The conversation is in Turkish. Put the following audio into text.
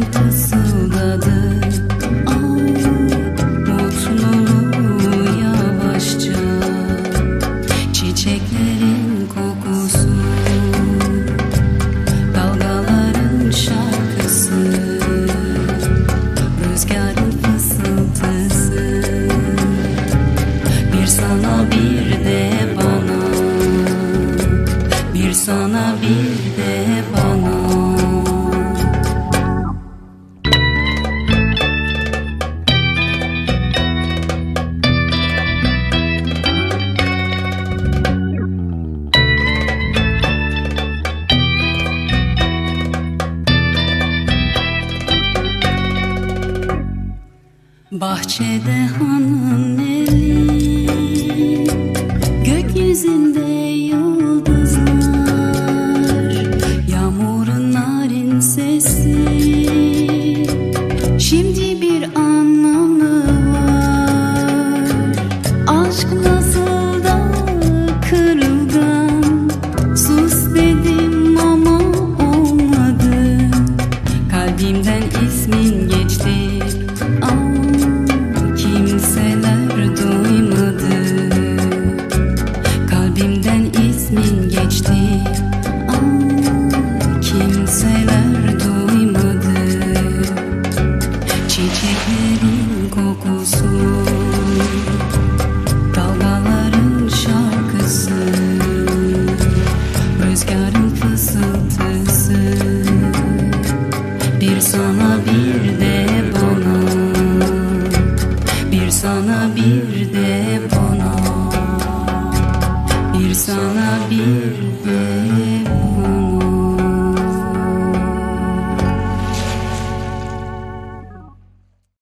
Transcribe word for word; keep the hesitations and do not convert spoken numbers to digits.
fısıldadı. Ay, mutluluğu yavaşça, çiçeklerin kokusu, dalgaların şarkısı, rüzgarın fısıltısı. Bir sana bir de bana, bir sana bir de bana. Bahçede hanın eli, gökyüzünde yıldızlar, yağmurun narin sesi, şimdi bir anlamı var. Aşk nasıl da kırılgan, sus dedim ama olmadı. Kalbimden ismin geçti, kimseler duymadı. Kalbimden ismin geçti, aa, kimseler duymadı. Çiçeklerin kokusu, dalgaların şarkısı, rüzgarın fısıltısı. Bir sana bir de bana, bir sana bir de bana, bir sana bir de